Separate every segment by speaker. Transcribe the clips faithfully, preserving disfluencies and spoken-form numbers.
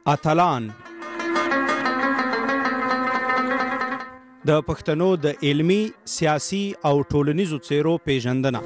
Speaker 1: اتلان د پښتنو د علمی، سیاسي او ټولنیزو څیرو پیژندنه.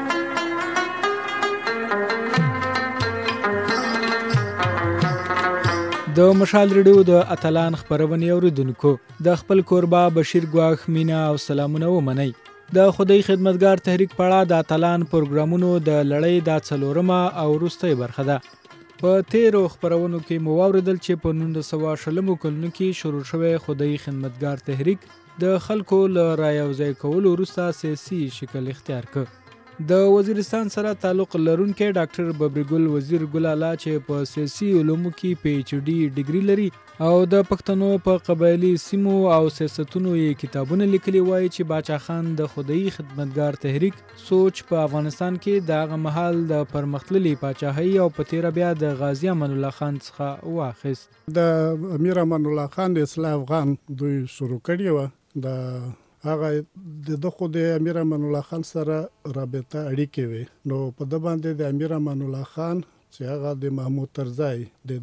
Speaker 2: د مشال ریډیو د اتلان خبرونې اوریدونکو د خپل کوربه بشیر ګواخ مینا او سلامونه ومنئ. د خدای خدمتګار تحریک پاړه د اتلان پروګرامونو د لړۍ د څلورمه او وروستۍ برخه ده. په تیرو خبرونو کې مو واوریدل چې په نولس سوه شلمو کلونو کې شروع شوی خدای خدمتګار تحریک د خلکو له رایوځای کولو وروسته سیاسي شکل اختیار کړ. د وزیرستان سره تعلق لرونکي ډاکټر ببرګل وزیر ګل اعلی چې په سیاسي علومو کې پی ایچ ډي ډیګري لري او د پښتنو په قبایلی سیمو او سیاستونو یې کتابونه لیکلي وایي چې باچا خان د خدای خدمتګار تحریک سوچ په افغانستان کې د هغه مهال د پرمختللي پاچاهۍ او په تیره بیا د غازی امان الله خان څخه واخیست.
Speaker 3: د امیر امان الله خان د اصلاح افغان دوی شروع کړی و. د هغه د خو د امیر امان الله خان سره رابطه اړیکې وي، نو په د باندې د امیر امان الله خان چې هغه د محمود طرزی د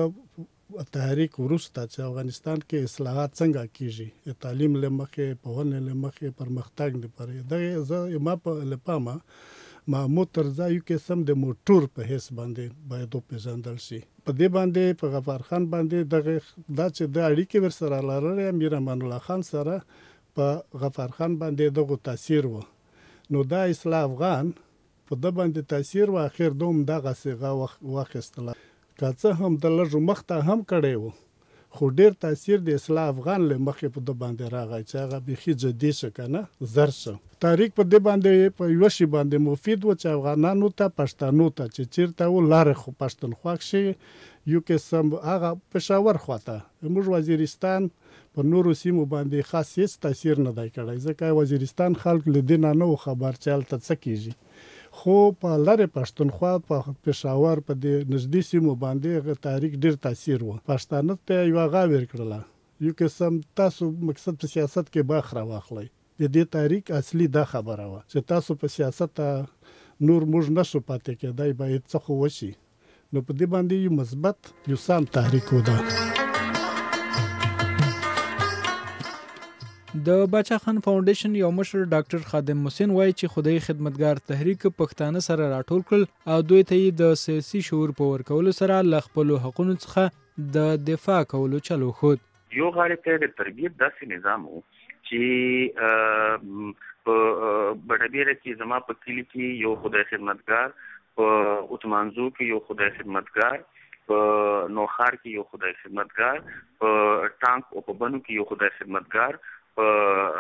Speaker 3: دغه تحریک وروسته چې افغانستان کې اصلاحات څنګه کیږي، تعلیم له مخې، پوهنې له مخې، پرمختګ لپاره دغه زه ما په لپامه محمود طرزی یو قسم د موټور په حیث باندې باید وپېژندل شي. په دې باندې په غفار خان باندې دغه دا چې د اړیکې ورسره لرل امیر امان الله خان سره په غفار خان باندې دغه تاثیر و، نو دا اصلاح افغان په د باندې تاثیر و. اخر دوم دغه صيغه واخیستله، که څه هم د لږ مخته هم کړی و، خو ډیر تاثیر د اصلاح افغان له مخې په د باندې راغی چې هغه بیخي جدي شو کنه زر شو. تاریخ په د باندې په یو شی باندې مفید و چې افغانانو ته پښتنو ته چې چیرته و لار خو پښتونخوا شي یو قسم هغه پېښور خواته موږ وزیرستان په نورو سیمو باندې خاص هیڅ تاثیر نه دی کړی، ځکه وزیرستان خلک له دې نه نه خبر چې هلته څه کیږي. خو په لارې پښتونخوا په پېښور په دې نږدې سیمو باندې هغه تاریخ ډېر تاثیر و. پښتانه ته یوه غا ورکړله، یو قسم تاسو مقصد په سیاست کې باخ راواخلئ. د دې تاریخ اصلي دا خبره وه چې تاسو په سیاست نور موږ نشو پاتې کېدای، باید څه خو وشي. نو په دې باندې یو مثبت یو سم تحریک و. ده
Speaker 2: د باچا خان فاونډیشن یو مشر ډاکټر خادم حسین وایي چې خدای خدمتګار تحریک پښتانه سره راټول کړل او دوی ته یې د سیاسي شعور په ورکولو سره له خپلو حقونو څخه د دفاع کولو چل وښود.
Speaker 4: یو غاړې ته د تربیت داسې نظام و چې په بډبیره کې زما په کلي کې یو خدای خدمتګار، په اتمانزو کې یو خدای خدمتګار، په نوخار کې یو خدای خدمتګار، په ټانک او په بنو کې یو خدای خدمتګار، په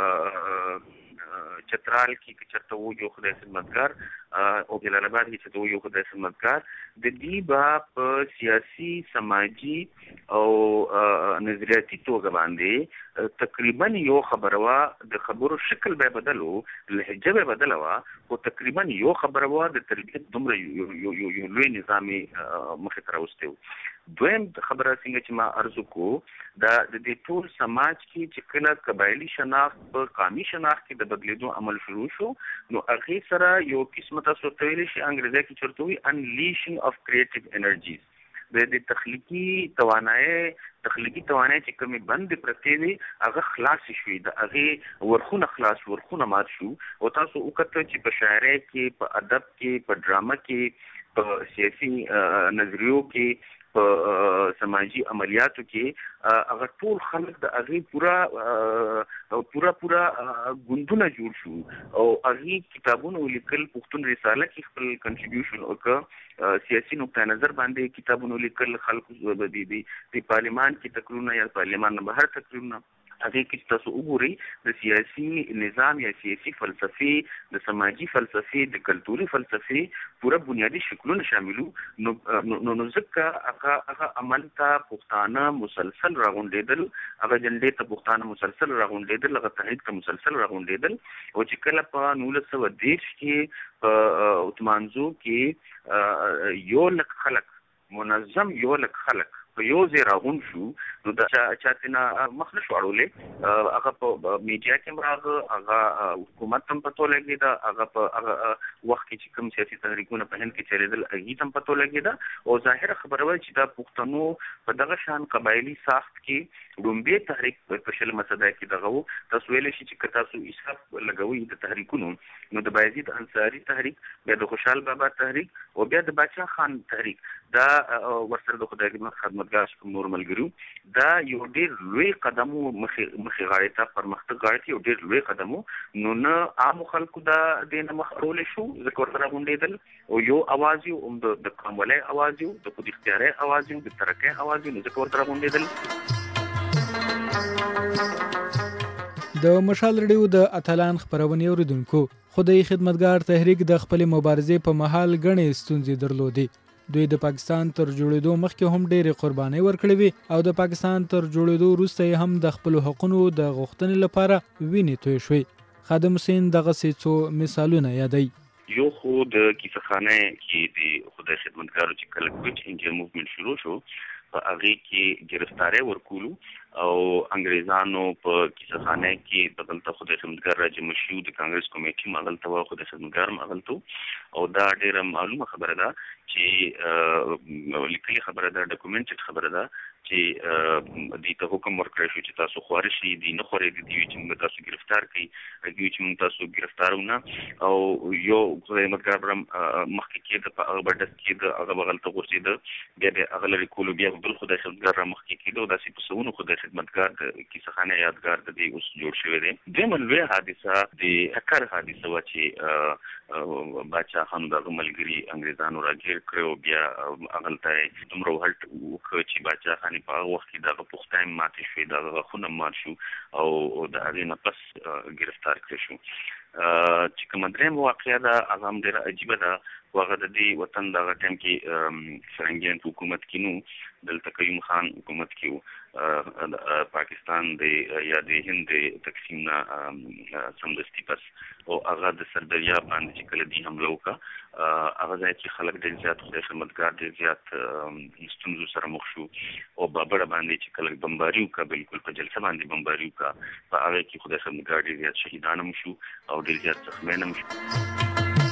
Speaker 4: چترال کې چرته وو یو خدای خدمتګار، او جلال آباد کې چرته وو یو خدای خدمتګار. د دې به په سیاسي، سماجي او نظریاتي توګه باندې تقریبا یو خبره وه، د خبرو شکل به بدلو، لهجه به بدله وه، خو تقریبا یو خبره وه د تربیت دومره یو لوی نظام مخې ته راوستی و. دویم خبره څنګه چې ما عرض وکړو دا د دې ټول سماج کې چې کله قبایلي شناخت په قومي شناخت کې د بدلېدو عمل شروع شو، نو هغې سره یو قسمه تاسو ته ویلی شي انګریزي کې چېرته وایي unleashing of creative energies، د دې تخلیقي توانایي تخلیقي توانایي چې کومې بندې پرتې وي هغه خلاصې شوې، د هغې ورخونه خلاص ورخونه مات شو. او تاسو وکتل چې په شاعرۍ کې، په ادب کې، په ډرامه کې، په سیاسي نظریو کې، په سماجی عملیاتو کې هغه ټول خلک د هغې پوره پوره پوره ګوندونه جوړ شو او هغې کتابونه ولیکل. پښتون رساله کې خپل کنټریبیوشن وکړه، سیاسي نقطه نظر باندې کتابونه ولیکل، خلکو د پارلمان کې تقریرونه یا پارلمان نه بهر تقریرونه. هغې کې تاسو وګورئ د سیاسي نظام یا سیاسي فلسفې، د سماجي فلسفې، د کلتوري فلسفې پوره بنیادي شکلونه شاملو. نو نو ځکه هغه هغه عمل ته پښتانه مسلسل راغونډېدل، هغه جنډې ته پښتانه مسلسل راغونډېدل، هغه تحریک ته مسلسل راغونډېدل. او چې کله په نولس سوه دېرش کې په اتمانزو کې یو لک خلک، منظم یو لک خلک په یو ځای راغون شو نو دا چاته نه مخ نه شو اړولې هغه په میډیا کې راغله هغه حکومت هم پتو لګی دا هغه په هغه وخت کې چې کوم سیاسي تحریکونه په هند کې چلیدل هغه هم پتو لګی دا او ظاهر خبره وای چې دا پښتنو په دغه شان قبایلی ساخت کې لومبي تحریک په شل مسده کې دغه تاسو ویل شي چې تاسو حساب لګوي د تحریکونو نو د بایزید انصاری تحریک بیا د خوشحال بابا تحریک او بیا د باچا خان تحریک دا ورسره د خدای خدمتګار کوم نور ملګرو دا یو ډیر لوی قدم مخې غاړې ته پرمختګ غاړې ته یو ډیر لوی قدم نو نه عام خلکو دا د مخرول شو ذکر سره غونډېدل او یو आवाज یو هم د کاملای आवाज یو د خود اختیاري आवाज یو د ترقې आवाज یو ذکر سره غونډېدل.
Speaker 2: د مشال رډیو د اتلان خبرونه اوریدونکو خدای خدمتګار تحریک د خپل مبارزې په محل غنې ستونزې درلودې. دوی د پاکستان تر جوړېدو مخکې هم ډېرې قربانۍ ورکړې وې او د پاکستان تر جوړېدو وروسته هم د خپل حقونو د غوښتنې لپاره وینې توی شوې. خادم حسین دغسې څو مثالونه یادوي.
Speaker 4: یو خو د کیسهخانه کې د خدای خدمتګارو چې کله کویټ انډیا موومېنټ شروع شو په هغه کې گرفتاری ورکولو او انګریزانو په کیسهخانه کې د دلته خدای خدمتګار راجم شو د کانګرس کمیټې مغلطه و خدای خدمتګار مغلطه او دا ډیره معلومه خبره ده چې لیکلي خبره ده ډاکومنټډ خبره ده چې د ته حکم ورکړی شو چې تاسو خواري شي دي نه خوري دي چې موږ تاسو گرفتار کړي هغه چې موږ تاسو گرفتارونه او یو خدای خدمتګار برم مخکې کې د هغه بډس کې د هغه بغلطه غوښتي بیا د هغه لري کولو بیا بل خدای خدمتګار را مخکې کېدو داسې په سونو خدای خدمتګار د کیسهخانه یادګار د دې اوس جوړ شوی دی. دویمه لویه حادثه د هکر حادثه وه چې باچا خان دغه ملګري انګریزانو راګیر کړی بیا هغلته دومره وهلټ وکړه چې باچا خان په هغه وخت کې دغه پوښتنې ماتې شوې دغه غاښونه مات شو او د هغې نه پس ګرفتار کړی شو. چې کومه درېیمه واقعه ده هغه هم ډېره عجیبه ده خو هغه د دې وطن دغه ټایم کې فرنګیان په حکومت کې نو دلته قیوم خان حکومت کې و پاکستان د یا د هند د تقسیم نه سمدستي پس او هغه د سردریا باندې چې کله دې حمله وکړه هغه ځای کې خلک ډېر زیات خدای خدمتګار ډېر زیات ستونزو سره مخ شو او بابړه باندې چې کله بمباري وکړه بالکل په جلسه باندې بمباري وکړه په هغه کې خدای خدمتګار ډېر زیات شهیدان هم شو او ډېر زیات زخمیان هم شو.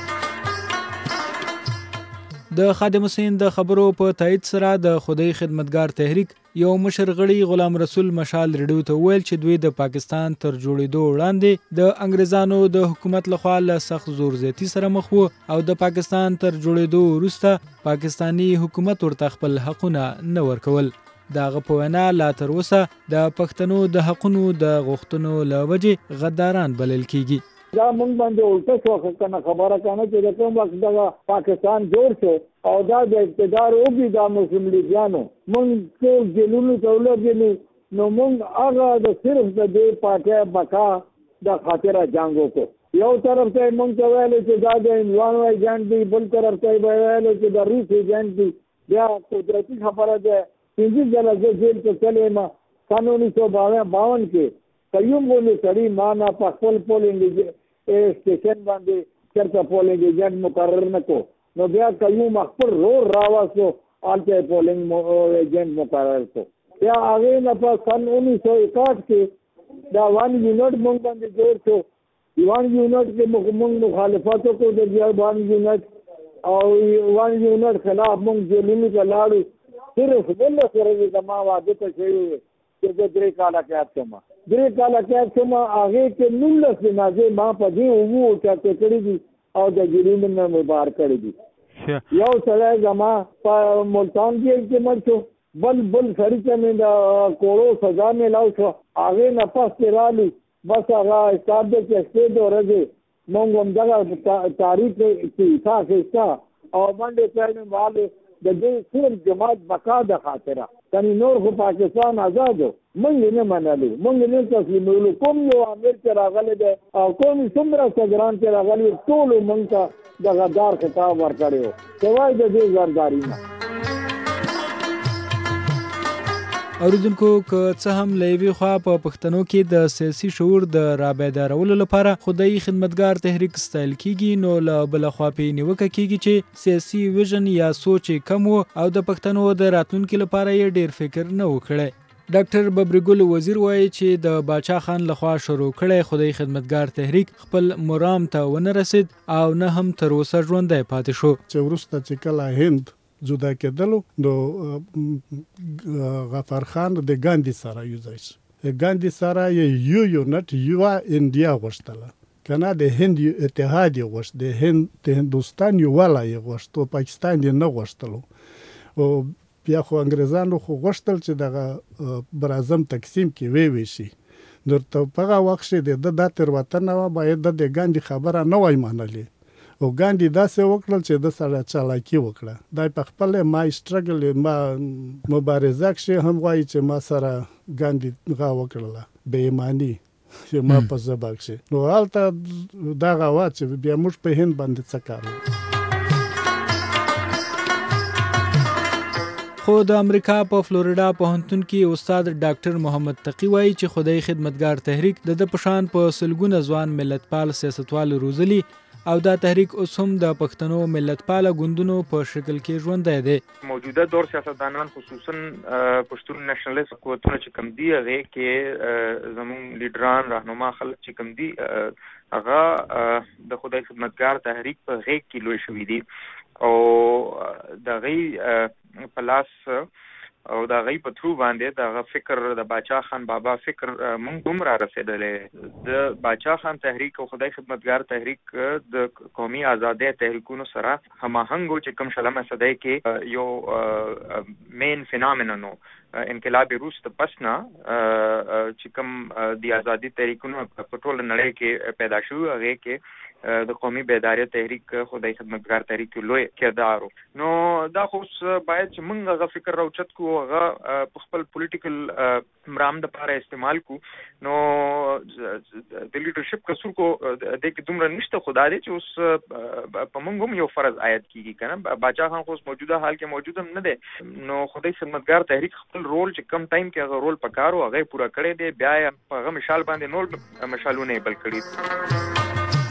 Speaker 2: د خادم حسین د خبرو په تایید سره د خدای خدمتګار تحریک یو مشر غړي غلام رسول مشال رډیو ته ویل چې دوی د پاکستان تر جوړېدو وړاندې د انګریزانو د حکومت لخوا له سخت زور زیاتی سره مخ وو او د پاکستان تر جوړېدو وروسته پاکستانی حکومت ورته خپل حقونه نه ورکول. دغه په وینا لا تر اوسه د پښتنو د حقونو د غوښتنو له وجې غداران بلل کیږي.
Speaker 5: دا مونږ باندې الټه شو کنه خبره کنه چې د کوم وخت دغه پاکستان جوړ شو او دا د اقتدار او بي د مسلم لیګانو مونږ ټول جنونو ټولګلو نو مونږ هغه د صرف د دې پاکه بقا د خاطره جنگو کو یو طرف ته مونږ ته ویل چې دا د انوانو ایجنټ دی بل طرف ته ویل چې د روس ایجنټ دی بیا قدرتي خبره ده چې ځله چې جیل ته چلے ما قانوني سو باون کې قیوم بولی سړی مانا په خپل پولینګ سټیشن باندې چرته پولینګ ایجنټ مقرر نکو نو بیا قیوم خپل رور راواسو آلته پولینګ ایجنټ مقرر کو بیا هغه نه په سن انیس سو اکاٹھ کې دا وان یونټ مونږ باندې جوړ شو وان یونټ کې مونږ مخالفت کو د بیا وان یونټ او وان یونټ خلاف مونږ جیلونو ته لاړو صرف بل سره د ما واده ته شوی چې د درې کاله کې اته درې کاله کې چې ما هغه کې نولس جنازې ما په دې وو چې کړې دي او د جریمه نه مبار کړې دي یو سره زما په ملتان کې چې مرچو بل بل سړی چې مې دا کوړو سزا مې لاو شو هغه نه پاس رالي بس هغه حساب دې چې څه دورځي مونږ هم دا تاریخ کې تاسو او باندې څنګه والے د دې صرف جماعت بقا د خاطره کني نور خو پاکستان آزادو مونږ نه منلو مونږ نه تسلیمولو کوم یو امیر چې راغلی دی او کوم څومره صدران چې راغلي ټول مونږ ته د غدار خطاب ورکړیو سوای د دې زرداري نه.
Speaker 2: اوریدونکو که څه هم له یوې خوا په پښتنو کې د سیاسي شعور د رابیدارولو لپاره خدای خدمتګار تحریک ستایل کیږي، نو له بل خوا په نیوکه کیږي چې سیاسي ویژن یا سوچ کم و او د پښتنو د راتلونکي لپاره یې ډیر فکر نه وکړي. ډاکټر ببرګل وزیر وایي چې د باچا خان لخوا شروع کړی خدای خدمتګار تحریک خپل مرام ته ونه رسید او نه هم تر اوسه ژوندی پاتې شو.
Speaker 3: چې وروسته چې کله هند جدا کېدلو نو غفار خان د ګاندي سره یو ځای شو. ګاندي سره یو یونټ یو انډیا غوښتله، کنه د هند اتحاد یې غوښت، د هند د هندوستان یو والا یې غوښت او پاکستان یې نه غوښتلو. او بیا خو انګریزانو خو غوښتل چې دغه برازم تقسیم کې وی وی شي. نو په هغه وخت کې د د تېروتنه وه، باید د ګاندي خبره نه وای منلې او ګاندي داسې وکړل چې د سره چالاکي وکړه. دا په خپل ما سټرګل ما مبارزه کې هم وایي چې ما سره ګاندي غا وکړله بې ایمانی چې ما په زبا کې. نو هلته دا غوا چې بیا موږ په هند باندې څه کار وکړو.
Speaker 2: خو د امریکا په فلوریډا پوهنتون کې استاد ډاکټر محمد تقی وایي چې خدای خدمتګار تحریک د د پشان په سلګونه ځوان ملتپال سیاستوال روزلي او دا تحریک اوس هم د پښتنو ملتپاله ګوندونو په شکل کې ژوندی دی.
Speaker 6: موجوده دور سیاستدانان خصوصا پښتون نېشنلست قوتونه چې کم دي هغې کې زموږ لیډران راهنما خلک چې کم دي هغه د خدای خدمتګار تحریک په غېږ کې لوی شوي دي او د هغې په لاس او د هغې په تھرو باندې د هغه فکر د باچا خان بابا فکر موږ هم را رسېدلی. د باچا خان تحریک او خدای خدمتګار تحریک د قومي ازادۍ تحریکونو سره هماهنګ و چې کوم شلمه صدۍ کې یو مین فینامینن و. انقلاب وروسته پس نه چې کوم د ازادي تحریکونو په ټوله نړۍ کې پیدا شوي هغې کې د قومي بیدارۍ تحریک خدای خدمتګار تحریک لوی کردار و. نو دا خو باید چې موږ هغه فکر راوچت کړو، هغه په خپل پولیټیکل مرام دپاره استعمال کړو. نو د لیډرشپ کسور کو دې کې دومره نشته، خو دا دی چې اوس په موږ هم یو فرض عاید کېږي که نه. باچا خان خو اوس موجوده حال کې موجود هم نه دی. نو خدای خدمتګار تحریک خپل رول چې کم ټایم کې هغه رول پکار و هغه یې پوره کړی دی. بیا یې په هغه مشال باندې نور مشالونه یې بل کړي.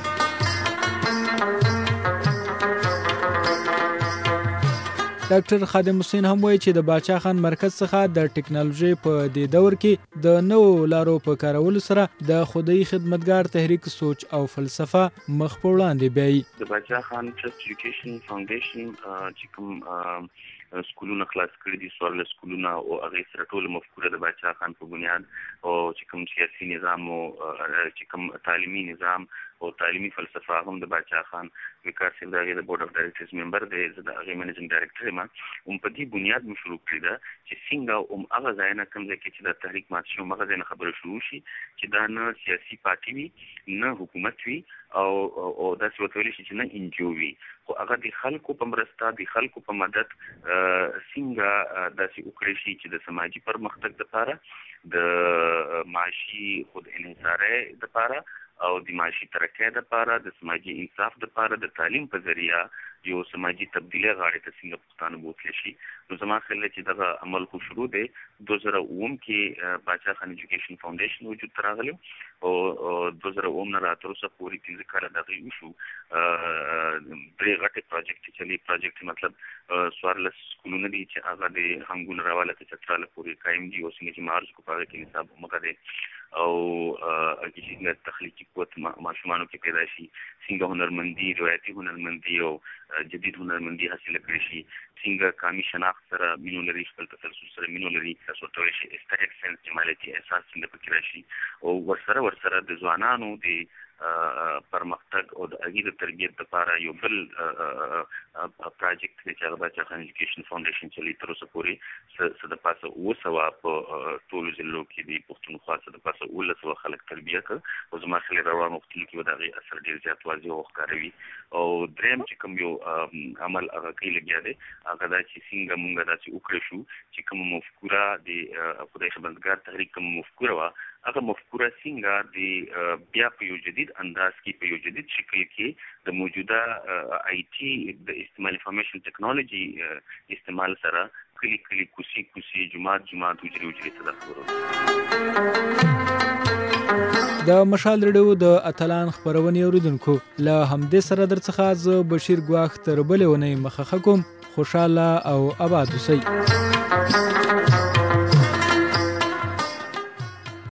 Speaker 2: ډاکټر خادم حسین هم وایي چې د باچا خان مرکز څخه د ټکنالوژي په دې دور کې د نوو لارو په کارولو سره د خدای خدمتګار تحریک سوچ او فلسفه مخ په وړاندې بیایي.
Speaker 4: د باچا خان ټرست ایجوکیشن فاونډیشن چې کوم سکولونه خلاص کړي دي، څوارلس سکولونه او هغې سره ټوله مفکوره د باچا خان په بنیاد او چې کوم سیاسي نظام او چې کوم تعلیمي نظام او تعلیمي فلسفه هم د باچا خان وقار صاحب د هغې د بورډ اف ډایرکټرز ممبر دی، زه د هغې منیجنګ ډایرکټر یم. هم په دې بنیاد مو شروع کړې ده چې څنګه هم هغه ځای نه کوم ځای کې چې د تحریک مات شي هم هغه ځای نه خبره شروع شي چې دا نه سیاسي پارټي وي نه حکومت وي او او داسې ورته ویلی شي چې نه انجیو وي، خو هغه د خلکو په مرسته د خلکو په مدد څنګه داسې وکړی شي چې د سماجي پرمختګ دپاره، د معاشي خود انحصارۍ دپاره او د معاشي ترقۍ دپاره، د سماجي انصاف دپاره، د تعلیم په ذریعه یو سماجي تبدیلی غاړې ته څنګه پښتانه بوتلی شي. نو زما خیال دی چې دغه عمل خو شروع دی. دوه زره اووم کې باچا خان ایجوکیشن فاونډیشن وجود ته راغلی او دوه زره اووم نه را تر اوسه پورې پنځه کاله د هغې وشو. درې غټې پروجیکټ چلی پروجیکټ مطلب څوارلس سکولونه دي چې هغه د هنګون راواله تر چتراله پورې قایم دي او څنګه چې معارض کو په هغې کې نصاب همغه دی او هغې څنګه تخلیقي قوت ماشومانو کې پیدا شي، څنګه هنرمندي، روایتي هنرمندي او جدید هنرمندي حاصله کړی شي، څنګه قامي شناخت سره مینو لري، خپل تسلسل سره مینو لري، تاسو ورته ویلی شي اسټیټک سینس جمالتي احساس څنګه پکې راشي او ورسره ورسره د ځوانانو د پرمختګ او د هغې د تربیت دپاره یو بل پروجیکټ دی چې هغه باچا خان ایجوکیشن فاونډیشن چلی تر اوسه پورې څه د پاسه اووه سوه په ټولو ضلعو کې د پښتونخوا څه د پاسه اوولس سوه خلک تربیه کړ او زما خیال روان مختلو کې به د هغې اثر ډېر زیات واضح او ښکاروي. او دریم چې کوم یو عمل هغه کوي لګیا دی هغه دا چې څنګه مونږ داسې وکړی شو چې کومه مفکوره د خدای خدمتګار تحریک کومه مفکوره وه هغه مفکوره څنګه د بیا په یو جدید انداز کې په یو جدید شکل کې د موجوده آی ټي د استعمال انفارمیشن ټیکنالوژي استعمال سره کلی کلی کوسی کوسی جماعت جماعت حجرې حجرې ته دا خبره
Speaker 2: د مشال رډیو د اتلان خبرونې اوریدونکو له همدې سره درڅخه زه بشیر ګواښ تر بلې ونې مخه کوم. خوشاله او آباد اوسئ.